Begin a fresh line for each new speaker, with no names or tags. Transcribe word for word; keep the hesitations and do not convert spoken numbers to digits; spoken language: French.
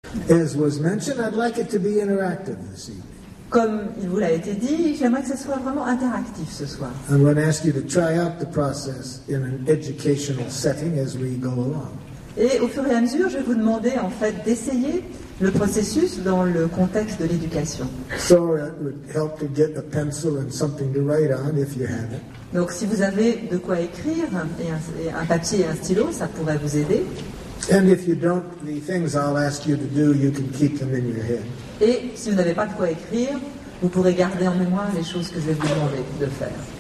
As was mentioned, I'd like it to be interactive this evening.
Comme il vous l'a été dit, j'aimerais que ce soit vraiment interactif ce soir.
I'm going to ask you to try out the process in an educational setting as we go along.
Et au fur et à mesure, je vais vous demander en fait d'essayer le processus dans le contexte de l'éducation.
So it would help to get a pencil and something to write on if you have it.
Donc si vous avez de quoi écrire et un, et un papier et un stylo, ça pourrait vous aider.
And if you don't, the things I'll ask you to do, you can keep them in your head.
Et si vous n'avez pas de quoi écrire, vous pourrez garder en mémoire les choses que je vais vous demander de faire.